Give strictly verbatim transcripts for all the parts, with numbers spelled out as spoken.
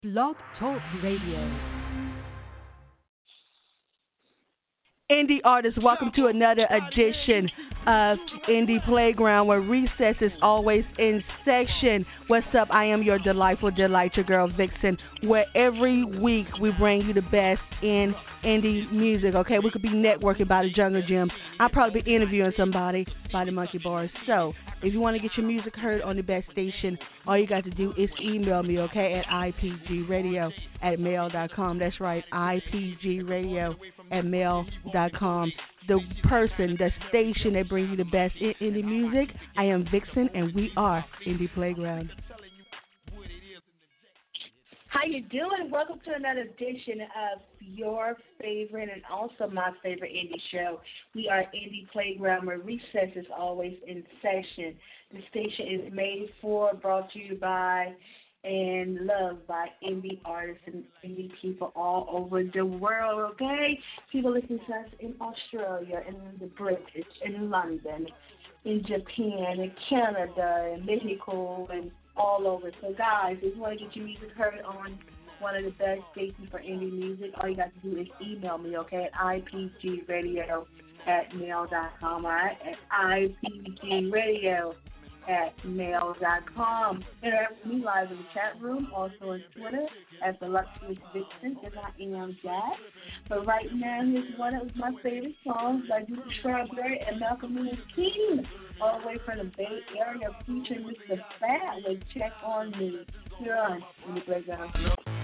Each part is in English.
Blog Talk Radio. Indie artists, welcome to another edition of Indie Playground, where recess is always in session. What's up? I am your delightful delight, your girl Vixen, where every week we bring you the best in indie music. Okay, we could be networking by the Jungle Gym. I'll probably be interviewing somebody by the Monkey Bars. So if you want to get your music heard on the best station, all you got to do is email me, okay, at I P G radio at mail dot com. That's right, I P G radio at mail dot com. The person, the station that brings you the best in indie music. I am Vixen, and we are Indie Playground. How you doing? Welcome to another edition of your favorite and also my favorite indie show. We are Indie Playground, where recess is always in session. The station is made for, brought to you by, and loved by indie artists and indie people all over the world, okay? People listen to us in Australia, in the British, in London, in Japan, in Canada, in Mexico, and all over. So, guys, if you want to get your music heard on one of the best stations for indie music, all you got to do is email me, okay, at I P G radio at mail dot com, all right? At I P G radio at mail dot com. Interact with me live in the chat room, also on Twitter at the Luxurious Vixen, and I am Jack. But right now, here's one of my favorite songs by Duke Strawberry and Malcolm Lewis King, all the way from the Bay Area, featuring Mister Fat with Check on Me. You're on in the playground.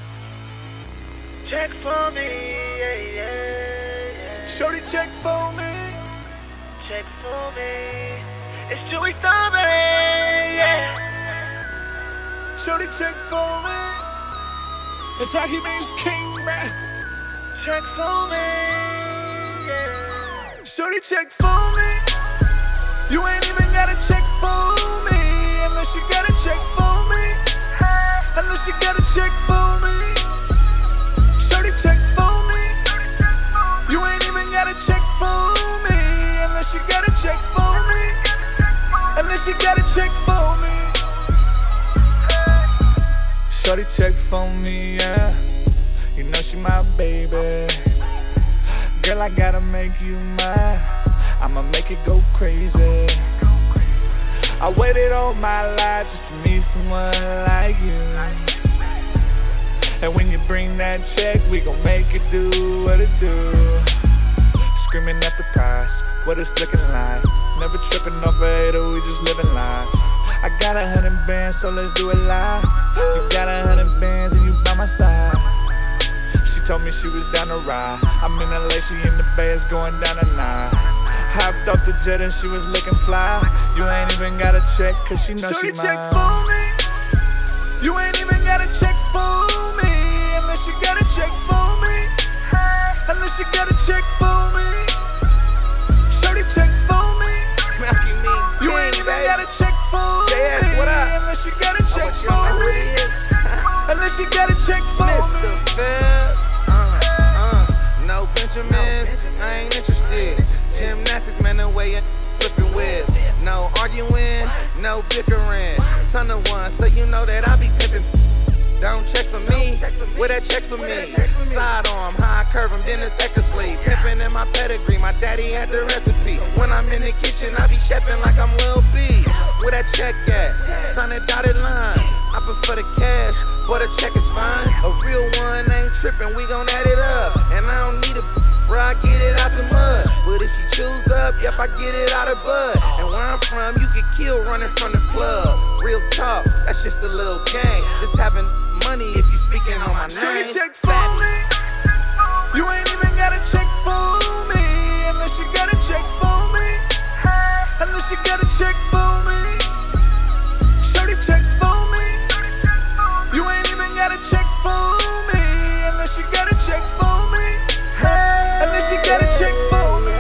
Check for me, yeah, yeah, yeah. Shorty, check for me. Check for me. It's Joey Strawberry, yeah. Shorty, check for me. It's how he means King, man. Check for me, yeah. Shorty, check for me. You ain't even gotta check for me unless you gotta check for me. Unless you gotta check for me. Shorty, check for me. You ain't even gotta check for me unless you gotta check for me. Unless you gotta check for me. Shorty, check for me, yeah. You know she my baby. Girl, I gotta make you mine. I'ma make it go crazy. I waited all my life just to meet someone like you. And when you bring that check, we gon' make it do what it do. Screaming at the price, what it's looking like. Never tripping off a hater, we just living life. I got a hundred bands, so let's do it live. You got a hundred bands and you by my side. She told me she was down to ride. I'm in L A, she in the Bay, it's going down tonight. Hopped off the jet and she was looking fly. You ain't even gotta check, cause she knows she mine. Check for me. You ain't even gotta check for me unless you gotta check for me. Unless you gotta check for me. Shorty, check for me. You ain't even gotta check for me unless you gotta check for me. Unless you gotta check for me. Uh, uh, no Benjamin, I ain't interested. Gymnastics, man, the way you flipping with. No arguing, no bickering. Ton of one, so you know that I be pimping. Don't check for me, with that check for me. Side arm, high curve, I'm then effectively. Pimping in my pedigree, my daddy had the recipe. When I'm in the kitchen, I be chefing like I'm Lil B. Where that check at? Sign that dotted line. I prefer the cash, but a check is fine. A real one ain't tripping, we gon' add it up. And I don't need a where I get it out the mud. But if she chews up, yep, I get it out of bud. And where I'm from, you get killed running from the club. Real talk, that's just a little game. Just having money if you speaking on my name. Shorty, check for me. You ain't even gotta check for me unless you gotta check for me. Unless you gotta check for me. Shorty, check for me. You ain't even gotta check for me unless you gotta check for me. Unless you gotta check for me.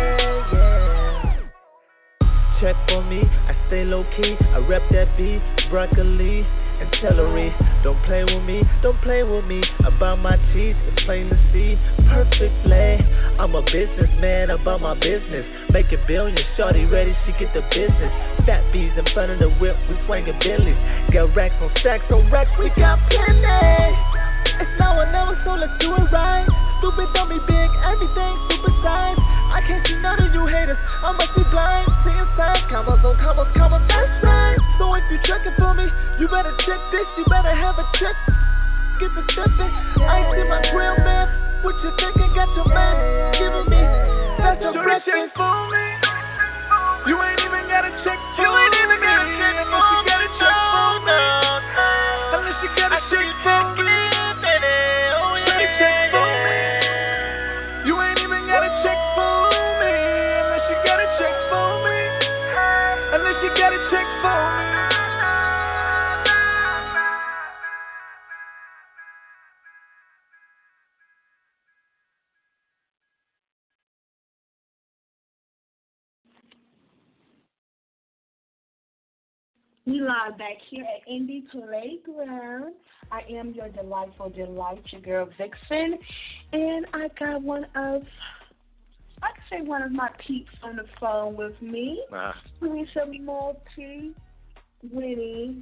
Check for me, I stay low key. I rep that beef, broccoli and celery. Don't play with me, don't play with me. About my teeth, it's plain to see perfectly. I'm a businessman about my business. Making billions, shorty ready, she get the business. Fat bees in front of the whip, we swinging Bentleys. Got racks on stacks on racks, we got plenty. everything super science. I can't see none of you haters, I must be blind. Seeing signs, combos on combos, combos, that's right. So if you checking for me, you better check this, you better have a check. Get the stepping, I ain't see my grill, man. What you thinking, got your man giving me, that's a breakfast for me. You ain't even gotta check for you ain't even gotta check for me. Unless you gotta check for me. Unless you gotta check for me. Check for me. You ain't even gotta check for me. Unless you gotta check for me. Unless you gotta check for me. We live back here at Indie Playground. I am your delightful delight, your girl Vixen, and I got one of, I can say one of my peeps on the phone with me. Uh, Doing some multi winning.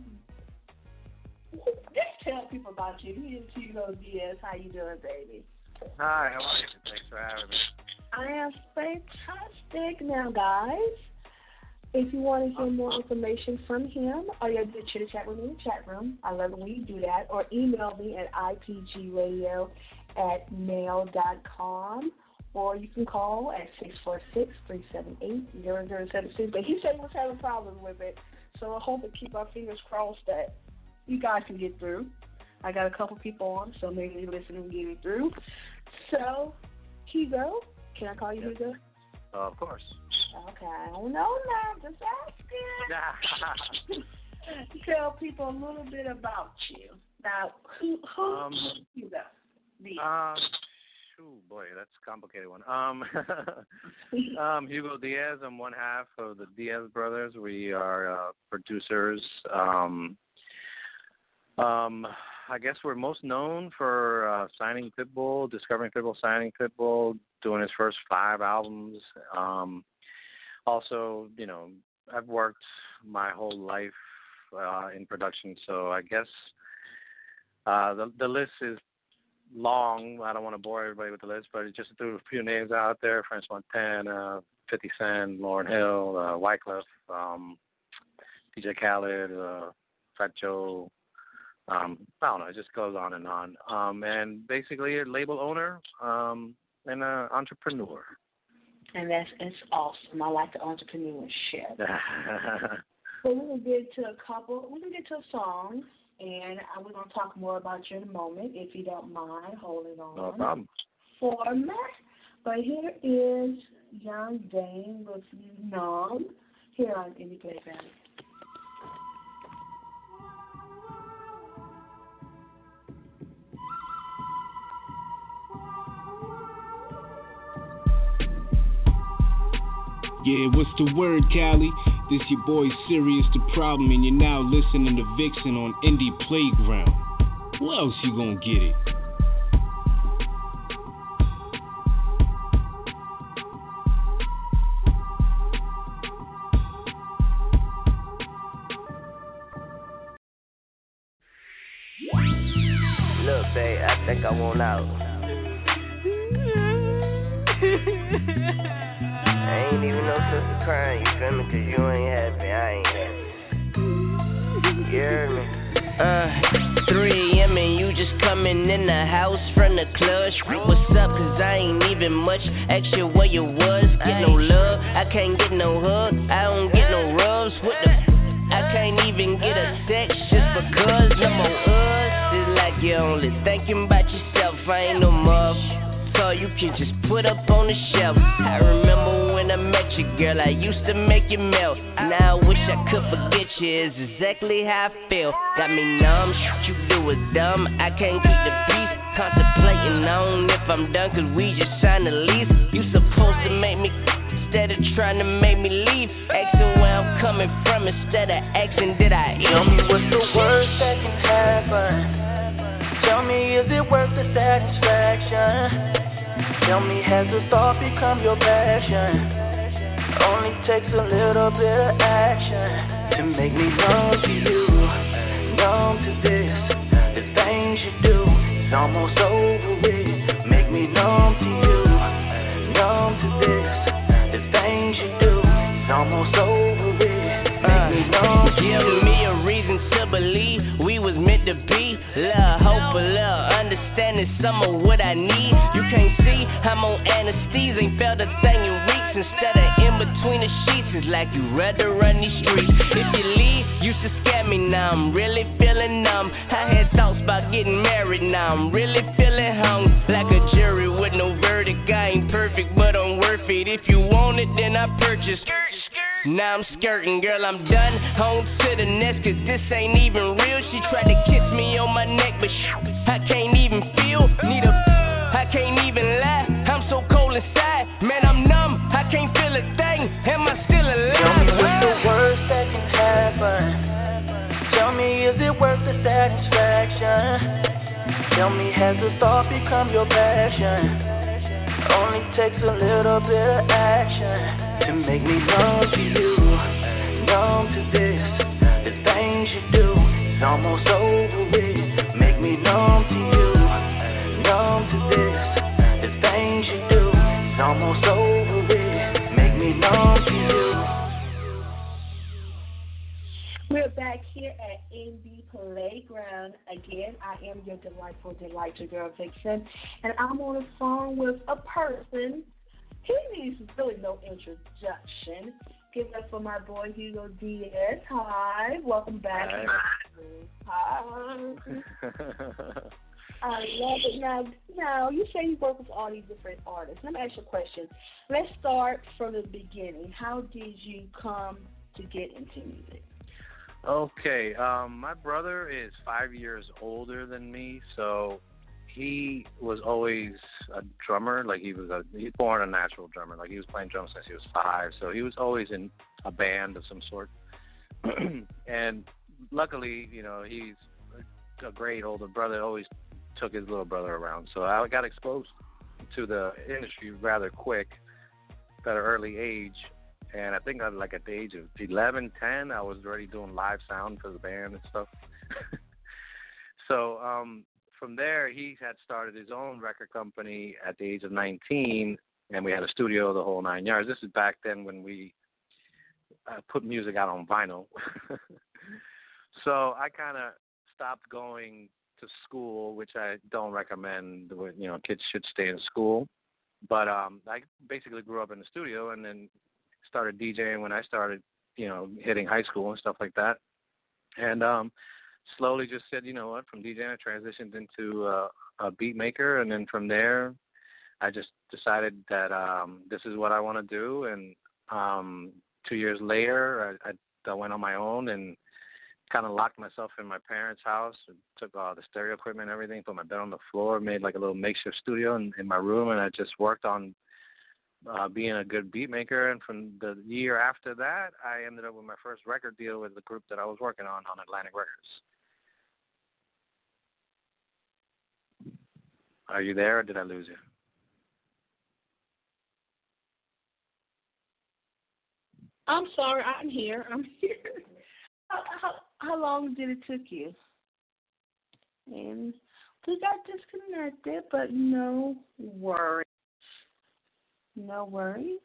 Just tell people about you. Me and Hugo Diaz, how you doing, baby? hi, how are you? Thanks for having me. I am fantastic now, guys. If you want to hear more information from him, or you have to chit chat with me in the chat room, I love it when you do that, or email me at I P G radio at mail dot com, or you can call at six four six, three seven eight, zero zero seven six. But he said he was having problems with it, so I hope and keep our fingers crossed that you guys can get through. I got a couple people on, so maybe you listen and get it through. So, Hugo, can I call you Yes. Hugo? Uh, of course. Okay, I don't know now, just asking. Tell people a little bit about you. Now, who, who um, you go? The um, oh boy, that's a complicated one. Um, um, Hugo Diaz, I'm one half of the Diaz brothers. We are uh, producers. Um, um, I guess we're most known for uh, signing Pitbull, discovering Pitbull, signing Pitbull, doing his first five albums. Um, Also, you know, I've worked my whole life uh, in production, so I guess uh, the the list is long. I don't want to bore everybody with the list, but just threw a few names out there: French Montana, fifty Cent, Lauryn Hill, uh, Wyclef, um, D J Khaled, uh, Fat Joe. Um, I don't know. It just goes on and on. Um, and basically, a label owner um, and an entrepreneur. And that's it's awesome. I like the entrepreneurship. So we're gonna get to a couple. We're gonna get to a song, and we're gonna talk more about you in a moment, if you don't mind holding on. No problem. For a minute. But here is Young Dane with Numb here on Indie Playground. Yeah, what's the word, Cali? This your boy Sirius the Problem, and you're now listening to Vixen on Indie Playground. Who else you gonna get it? Look, babe, I think I want out. I ain't even no sense of crying, you feel me? Cause you ain't happy, I ain't happy. You hear me? Uh, three a.m. and you just coming in the house from the club. What's up? Cause I ain't even much extra where you was. Get no love, I can't get no hug. I don't get no rubs. What the f? I can't even get a sex just because no more us. It's like you're only thinking about yourself. I ain't no muff. So you can just put up on the shelf. I remember when I met you, girl, I used to make you melt. Now I wish I could forget you, is exactly how I feel. Got me numb, shit you do is dumb. I can't keep the peace, contemplating on if I'm done, cause we just signed the lease. You supposed to make me instead of trying to make me leave. Asking where I'm coming from instead of asking did I eat. Tell me what's the worst that can happen. Tell me, is it worth the satisfaction? Tell me, has the thought become your passion? Only takes a little bit of action to make me numb to you, numb to this. The things you do, it's almost over with. Make me numb to you, numb to this. The things you do, it's almost over with. Make me numb to Give you. me a reason to believe we was meant to be. Love, hope, or love, understanding some of what I need. You can't see I'm on anesthesia, ain't felt a thing in weeks. Instead of in between the sheets, it's like you rather run these streets. If you leave, used to scare me, now I'm really feeling numb. I had thoughts about getting married, now I'm really feeling hung. Like a jury with no verdict, I ain't perfect, but I'm worth it. If you want it, then I purchase. Now I'm skirting, girl, I'm done. On to the next, cause this ain't even real. She tried to kiss me on my neck, but sh- I can't even feel. Need a, I can't even lie. I'm so cold inside, man, I'm numb. I can't feel a thing. Am I still alive? Tell me what's the worst that can happen. Tell me, is it worth the satisfaction? Tell me, has the thought become your passion? Only takes a little bit of action to make me numb to you, numb to this. The things you do, it's almost over with. Make me numb to you, numb to this. The things you do, it's almost over with. Make me numb to you. We're back here at Indie Playground. Again, I am your delightful, delight your girl Vixen, and I'm on the phone with a person. He needs really no introduction. Give it up for my boy Hugo Diaz. Hi, welcome back. Hi. Hi. I love it. Now, now, you say you work with all these different artists. Let me ask you a question. Let's start from the beginning. How did you come to get into music? Okay, um, my brother is five years older than me, so he was always a drummer. Like he was a he's born a natural drummer. Like he was playing drums since he was five, so he was always in a band of some sort. And luckily, you know, he's a great older brother. Always took his little brother around, so I got exposed to the industry rather quick at an early age. And I think I, like at the age of eleven, ten, I was already doing live sound for the band and stuff. So um, from there, he had started his own record company at the age of nineteen, and we had a studio, the whole nine yards. This is back then when we uh, put music out on vinyl. So I kind of stopped going to school, which I don't recommend. You know, kids should stay in school. But um, I basically grew up in the studio and then started DJing when I started, you know, hitting high school and stuff like that. And um, slowly just said, you know what, from DJing I transitioned into uh, a beat maker. And then from there, I just decided that um, this is what I want to do. And um, two years later, I, I, I went on my own and kind of locked myself in my parents' house, took all the stereo equipment and everything, put my bed on the floor, made like a little makeshift studio in, in my room, and I just worked on uh, being a good beat maker. And from the year after that, I ended up with my first record deal with the group that I was working on, on Atlantic Records. Are you there, or did I lose you? I'm sorry, I'm here. I'm here. How, how, how long did it took you? And we got disconnected, but no worries. No worries.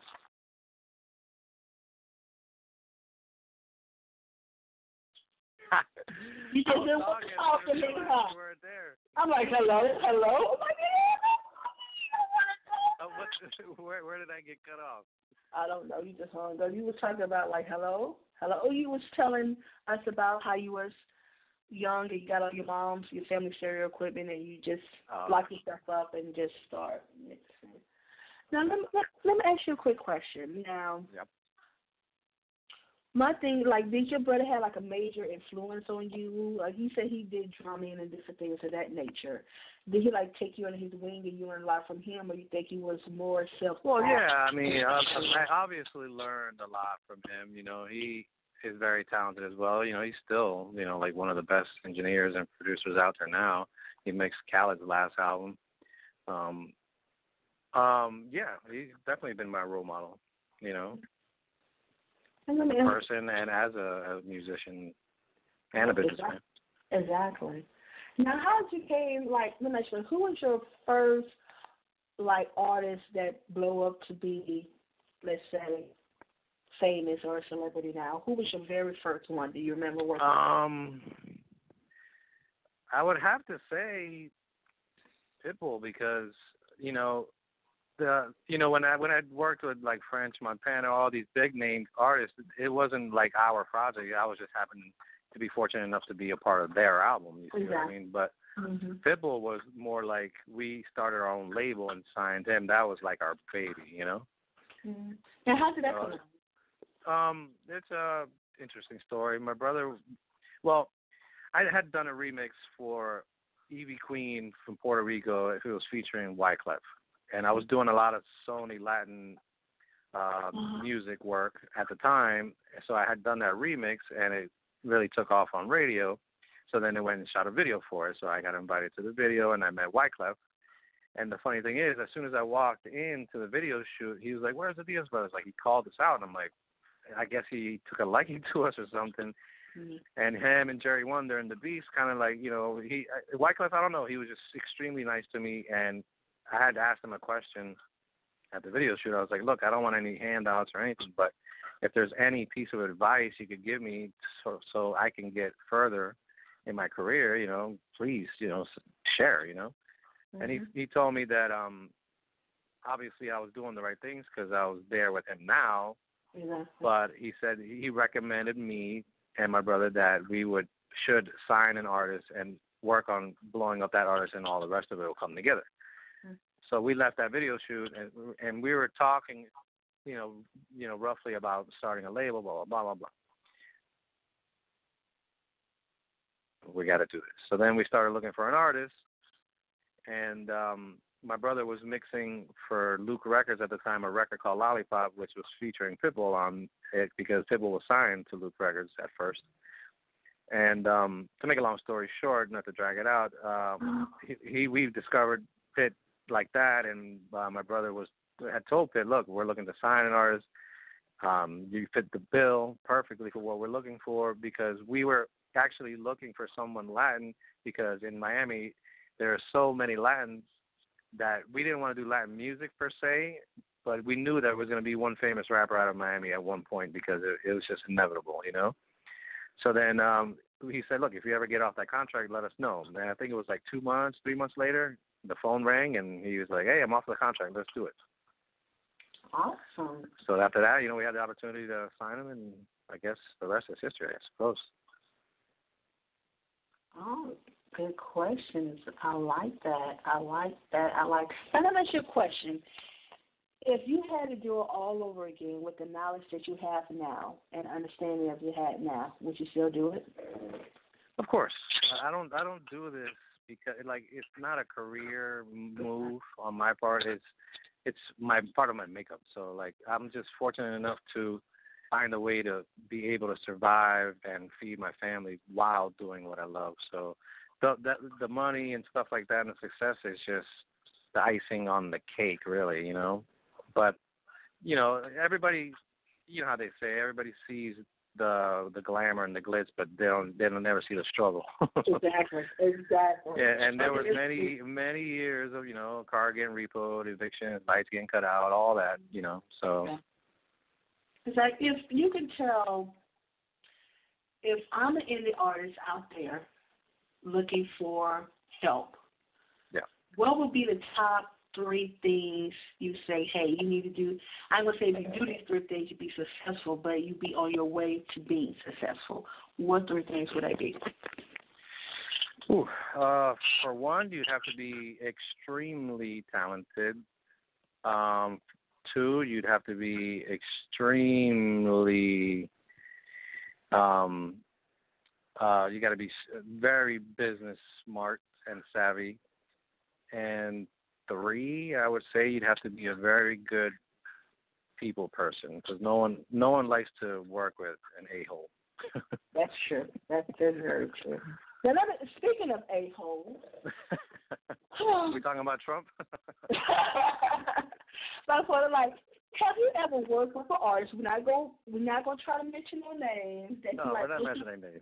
You just didn't want to talk to me, huh? I'm like, hello, hello. I'm like, uh, what, where, where did I get cut off? I don't know. You just hung up. You was talking about like, hello, hello. Oh, you was telling us about how you was young and you got all your mom's, your family stereo equipment, and you just oh. lock yourself up and just start mixing. Now, let me, let, let me ask you a quick question. Now, yep. My thing, like, did your brother have, like, a major influence on you? Like, you said he did drumming and different things of that nature. Did he, like, take you under his wing and you learned a lot from him, or you think he was more self- Well, yeah, I mean, I, I obviously learned a lot from him. You know, he is very talented as well. You know, he's still, you know, like one of the best engineers and producers out there now. He mixed Khaled's last album. Um, um, yeah, he's definitely been my role model, you know. As a person and as a, a musician and a businessman. Exactly. Now, how did you came, like, let me ask you, who was your first like artists that blow up to be, let's say, famous or a celebrity now? Who was your very first one? Do you remember working? Um, I would have to say Pitbull because you know the you know when I when I worked with like French Montana, all these big name artists, it wasn't like our project. I was just happening to be fortunate enough to be a part of their album. You see exactly. what I mean? But mm-hmm. Pitbull was more like we started our own label and signed him. That was like our baby, you know. Mm-hmm. Now, how did that so, come out? Um, it's a interesting story. My brother, well, I had done a remix for Evie Queen from Puerto Rico. It was featuring Wyclef, and I was doing a lot of Sony Latin uh, uh-huh. music work at the time. So I had done that remix, and it really took off on radio. So then they went and shot a video for it. So I got invited to the video, and I met Wyclef. And the funny thing is, as soon as I walked into the video shoot, he was like, "Where's the Diaz Brothers?" Like, he called us out, and I'm like, I guess he took a liking to us or something. Mm-hmm. And him and Jerry Wonder and the Beast kind of like, you know, he Wyclef, I don't know, he was just extremely nice to me. And I had to ask him a question at the video shoot. I was like, look, I don't want any handouts or anything, but if there's any piece of advice you could give me so, so I can get further in my career, you know, please, you know, share, you know. Mm-hmm. And he he told me that um, obviously I was doing the right things because I was there with him now. Exactly. But he said he recommended me and my brother that we would should sign an artist and work on blowing up that artist, and all the rest of it will come together. Mm-hmm. So we left that video shoot, and and we were talking, you know, you know, roughly about starting a label, blah blah blah blah blah. We got to do this. So then we started looking for an artist, and um, my brother was mixing for Luke Records at the time a record called Lollipop, which was featuring Pitbull on it because Pitbull was signed to Luke Records at first. And um, to make a long story short, not to drag it out, um, he, he we discovered Pitt like that, and uh, my brother was had told Pitt, look, we're looking to sign an artist. Um, you fit the bill perfectly for what we're looking for, because we were actually looking for someone Latin, because in Miami there are so many Latins that we didn't want to do Latin music per se, but we knew there was going to be one famous rapper out of Miami at one point because it, it was just inevitable, you know. So then um, he said, look, if you ever get off that contract, let us know. And I think it was like two months, three months later, the phone rang, and he was like, hey, I'm off the contract. Let's do it. Awesome. So after that, you know, we had the opportunity to sign him, and I guess the rest is history, I suppose. Oh, good questions. I like that. I like that. I like. Now let me ask you a question. If you had to do it all over again with the knowledge that you have now and understanding of you had now, would you still do it? Of course. I don't. I don't do this because, like, it's not a career move on my part. It's it's my part of my makeup. So, like, I'm just fortunate enough to find a way to be able to survive and feed my family while doing what I love. So the the, the money and stuff like that and the success is just the icing on the cake, really, you know. But, you know, everybody, you know how they say, everybody sees the the glamour and the glitz, but they don't they don't never see the struggle. Exactly. Exactly. Yeah, and there was many many years of, you know, car getting repoed, eviction, lights getting cut out, all that, you know. So. Okay. It's like, if you can tell, if I'm an indie artist out there looking for help, yeah, what would be the top three things you say, hey, you need to do? I'm going to say if you do these three things, you'd be successful, but you'd be on your way to being successful. What three things would they be? Ooh, uh, for one, you'd have to be extremely talented. Um, two, you'd have to be extremely, um, uh, you got to be very business smart and savvy. And three, I would say you'd have to be a very good people person, because no one, no one likes to work with an a-hole. That's true. That's very true. Now, speaking of a-holes, we talking about Trump? That's what I'm like. Have you ever worked with an artist? We're not going. We're not going to try to mention no names. That No, you we're like, not mentioning names.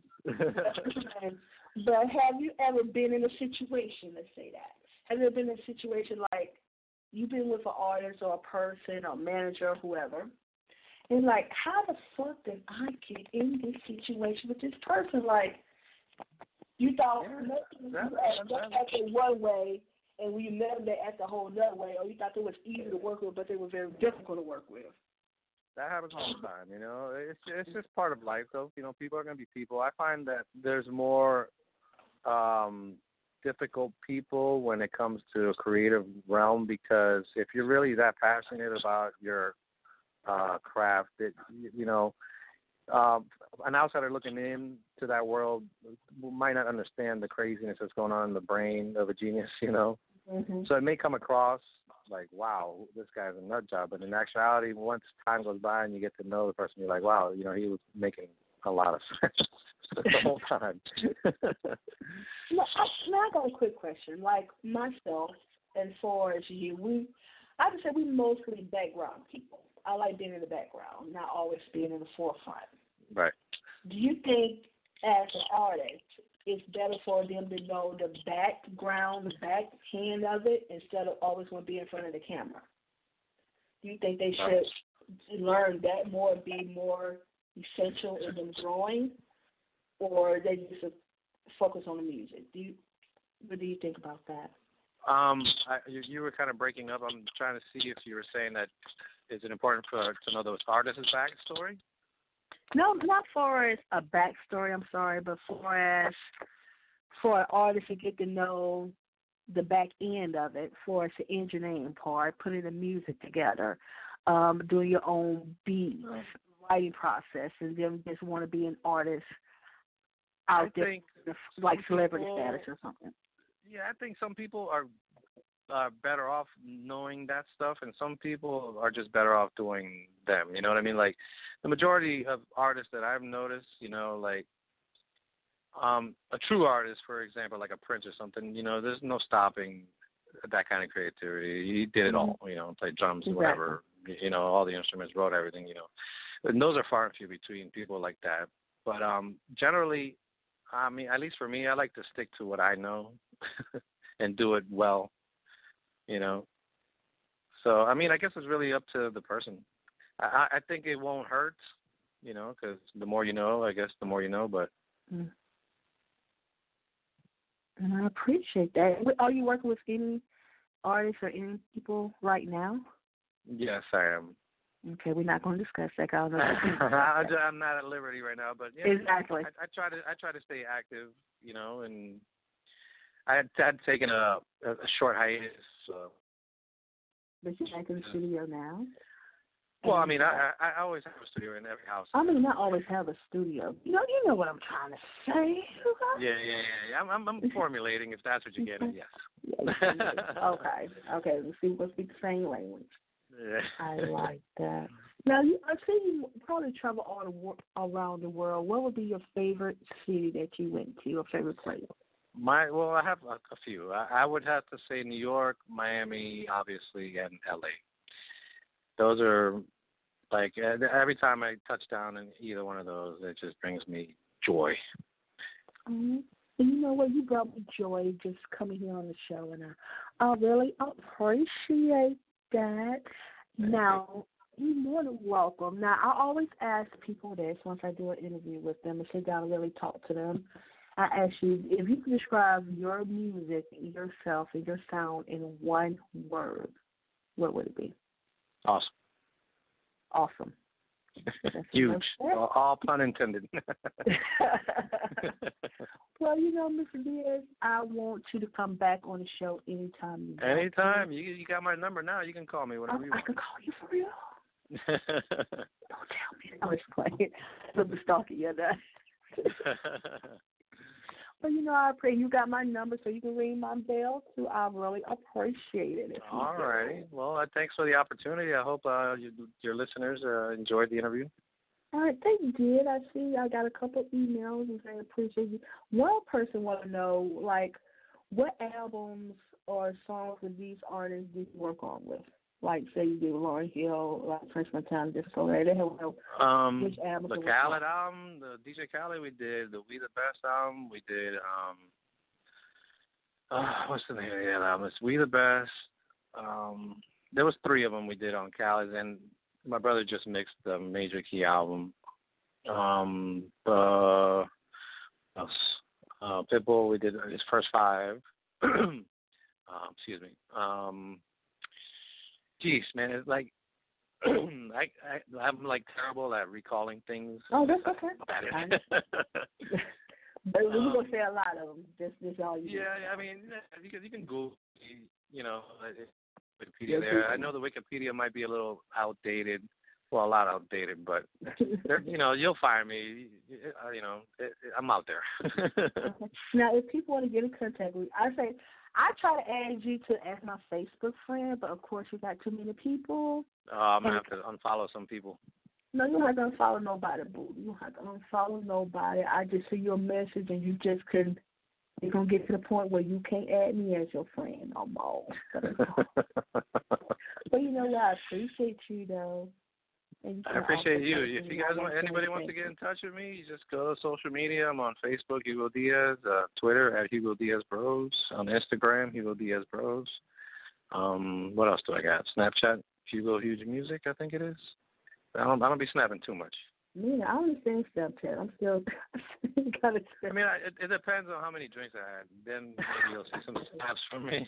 But have you ever been in a situation? Let's say that. Have you ever been in a situation like you've been with an artist or a person or manager or whoever, and like, how the fuck did I get in this situation with this person? Like, you thought yeah, maybe you exactly, acted one way, and when you met them, they acted a whole other way, or you thought they was easy to work with, but they were very difficult to work with. That happens all the time, you know. It's it's just part of life, though. You know, people are going to be people. I find that there's more um, difficult people when it comes to a creative realm, because if you're really that passionate about your uh, craft, it, you know, um, an outsider looking in to that world might not understand the craziness that's going on in the brain of a genius, you know. Mm-hmm. So it may come across like, wow, this guy's a nut job. But in actuality, once time goes by and you get to know the person, you're like, wow, you know, he was making a lot of sense the whole time. now, I, now I got a quick question. Like myself and far as you, we, I would say we mostly background people. I like being in the background, not always being in the forefront. Right. Do you think as an artist, it's better for them to know the background, the backhand of it, instead of always want to be in front of the camera? Do you think they should learn that more, be more essential in them growing, or they just focus on the music? Do you, what do you think about that? Um, I, you, you were kind of breaking up. I'm trying to see if you were saying that is it important for to know those artists' backstory? No, not for as a backstory, I'm sorry, but for as for an artist to get to know the back end of it, for us the engineering part, putting the music together, um, doing your own beats, writing process, and then just want to be an artist out I there, think like celebrity people, status or something. Yeah, I think some people are uh, better off knowing that stuff, and some people are just better off doing them. You know what I mean? Like the majority of artists that I've noticed, you know, like um, a true artist, for example, like a Prince or something, you know, there's no stopping that kind of creativity. He did it Mm-hmm. all, you know, played drums, Exactly. whatever, you know, all the instruments, wrote everything, you know. And those are far and few between people like that. But um, generally, I mean, at least for me, I like to stick to what I know and do it well, you know. So, I mean, I guess it's really up to the person. I, I think it won't hurt, you know, because the more you know, I guess the more you know, but. Mm. And I appreciate that. Are you working with any artists or any people right now? Yes, I am. Okay, we're not going to discuss that. Cause I'm not at liberty right now, but yeah, exactly. I, I try to I try to stay active, you know, and I had, I'd taken a, a a short hiatus. So. But you're back in the studio now. Well, I mean, I, I I always have a studio in every house. I mean, not always have a studio. You know, you know what I'm trying to say. Yeah, yeah, yeah. yeah. I'm, I'm I'm formulating. If that's what you're getting, yes. Yeah, okay, okay. Let's see. Let's speak the same language. Yeah. I like that. Now, you, I've seen you probably travel all the wor- around the world. What would be your favorite city that you went to, your favorite place? My well, I have a, a few. I, I would have to say New York, Miami, obviously, and L A. Those are like every time I touch down in either one of those, it just brings me joy. Mm-hmm. And you know what? You brought me joy just coming here on the show, and I, I really appreciate that. Now, you're more than welcome. Now, I always ask people this once I do an interview with them and sit down and really talk to them. I ask you, if you could describe your music, yourself, and your sound in one word, what would it be? Awesome. Awesome. Huge. All, all pun intended. Well, you know, Mister Diaz, I want you to come back on the show anytime you want. Anytime. You you got my number now. You can call me whenever I, you I want. can call you for real. Don't tell me. I was playing. I'm stalking you. But, you know, I pray you got my number so you can ring my bell, too. I really appreciate it. All righty. Well, uh, thanks for the opportunity. I hope uh, you, your listeners uh, enjoyed the interview. All right, they did. I see I got a couple emails and say appreciate you. One person want to know, like, what albums or songs with these artists did you work on with? Like, say you did Lauryn Hill, like French Montana, Disco Ray. They have um, which albums? The Khaled album, the D J Khaled we did, the We the Best album we did. Um, uh, what's the name of that album? It's We the Best. um, there was three of them we did on Cali's, and my brother just mixed the Major Key album. Um, uh, uh, Pitbull, we did his first five. um, excuse me. Um, geez, man, it's like I, I I'm like terrible at recalling things. Oh, that's okay. But we're um, gonna say a lot of them. Just, just all you. Yeah, I mean, because you can Google, you know, Wikipedia there. I know the Wikipedia might be a little outdated. Well, a lot outdated, but you know, you'll find me. You know, I'm out there. Now, if people want to get in contact with you, I say I try to add you to as my Facebook friend, but of course you got too many people. Oh, I'm gonna have to unfollow some people. No, you don't have to unfollow nobody, boo. You don't have to unfollow nobody. I just see your message and you just couldn't. You're gonna get to the point where you can't add me as your friend no more. But you know what? I appreciate you though. I appreciate you. If you guys want, anybody wants to get in touch with me, you just go to social media. I'm on Facebook, Hugo Diaz, uh, Twitter at Hugo Diaz Bros, on Instagram, Hugo Diaz Bros. Um, what else do I got? Snapchat, Hugo Huge Music, I think it is. I don't, I don't be snapping too much. Yeah, I understand Snapchat. I'm still kind of. I mean, I, it, it depends on how many drinks I had. Then maybe you'll see some snaps from me.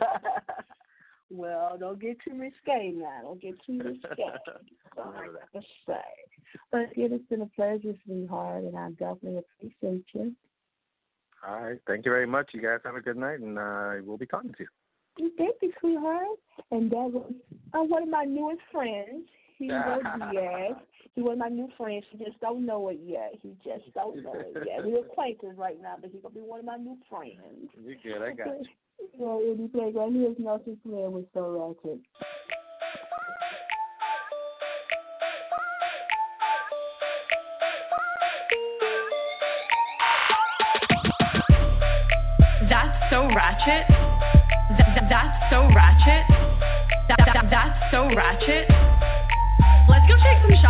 Well, don't get too risque now. Don't get too risque. That's all I got to say. But again, it's been a pleasure, sweetheart, and I definitely appreciate you. All right. Thank you very much. You guys have a good night, and uh, we'll be talking to you. Thank you, sweetheart. And that was uh, one of my newest friends, Hugo Diaz. He's one of my new friends. He just don't know it yet. He just don't know it yet. We're acquaintances right now, but he's going to be one of my new friends. You're good. I got you. You know, Indie Playground, here's Nelson playing with So Ratchet. That's so ratchet. Th- th- that's so ratchet. Th- th- that's so ratchet. Let's go take some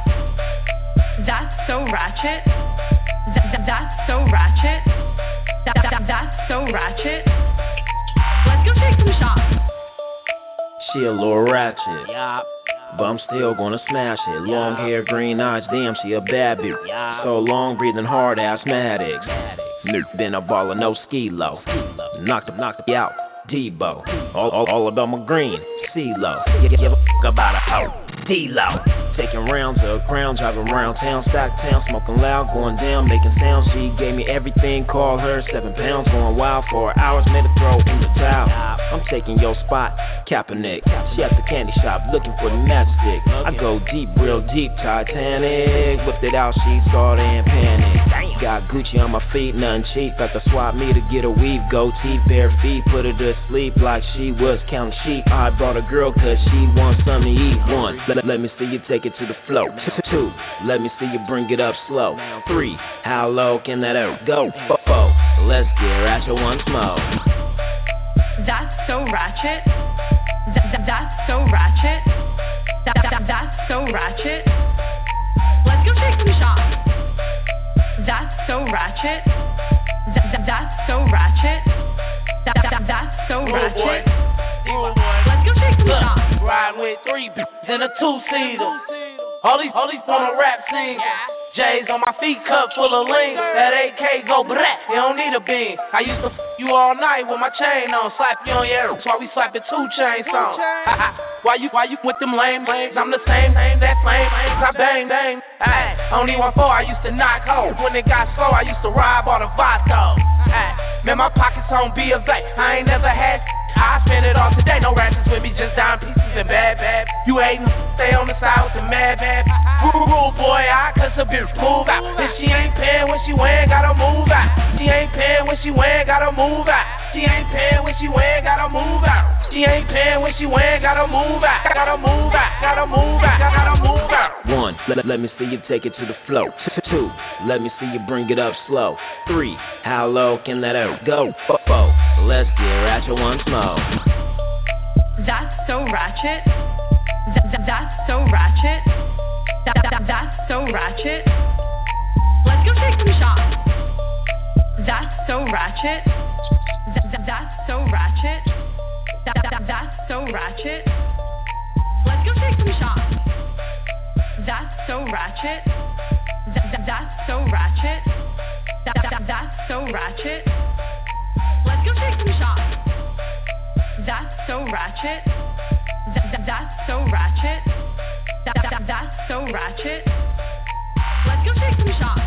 shots. That's so ratchet. Th- th- that's so ratchet. Th- th- that's so ratchet. Let's go take some shots. She a little ratchet, yeah, but I'm still gonna smash it. Long hair, green eyes, damn, she a bad bitch. So long, breathing hard, asthmatics. Been a baller, no ski low. Knocked him, knocked him out. Debo, all, all, all about my green. C-Lo, give, give a fuck about a hoe. D-Lo, taking rounds of crown, driving around town, stock town, smoking loud, going down, making sounds. She gave me everything, call her seven pounds, going wild for hours, made her throw in the towel. I'm taking your spot, Kaepernick. She at the candy shop, looking for the matchstick. I go deep, real deep, Titanic. Whipped it out, she saw it and panicked. Got Gucci on my feet, nothing cheap. Got to swap me to get a weave, goatee, bare feet, put her to sleep like she was counting sheep. I brought a girl cause she wants something to eat. One, let, let me see you take it to the floor. Two, let me see you bring it up slow. Three, how low can that ever go? Four, let's get ratchet once more. That's so ratchet. Th- th- that's so ratchet. Th- th- that's so ratchet. Let's go take some shots. That's so ratchet. Th- th- that's so ratchet. Th- th- that's so ratchet. Let's go take some shots. Riding with three bitches in a two-seater. All these, all these on a rap scene. J's on my feet, cup full of lean. That A K go brat, you don't need a bean. I used to f you all night with my chain on, slap you on your ass while we slapping two chain songs. Why you, why you with them lame lames? I'm the same name, that flame. I bang, bang. Ay, only one four, I used to knock hoes. When it got slow, I used to rob all the Vatos. Ay, man, my pockets on B of A. I ain't never had. I spend it all today, no ratchets with me, just dime pieces and bad, bad. You hatin', stay on the side with the mad, bad. Rule boy, I cuss a bitch, move out. If she ain't paying when she win, gotta move out. She ain't paying when she win, gotta move out. She ain't paying when she win, gotta move out. She ain't paying when she win, gotta move out. Gotta move out, gotta move out, gotta move out. One, let, let me see you take it to the floor. Two, let me see you bring it up slow. Three, how low can that ever go? Four, let's get ratchet once more. That's so ratchet. Th- th- that's so ratchet. Th- th- that's so ratchet. Let's go take some shots. That's so ratchet. Th- th- that's so ratchet. Th- th- that's so ratchet. Let's go take some shots. That's so ratchet. Th- th- that's so ratchet. Th- th- that's so ratchet. Let's go take some shots. That's so ratchet. Th- th- that's so ratchet. Th- th- that's so ratchet. Let's go take some shots.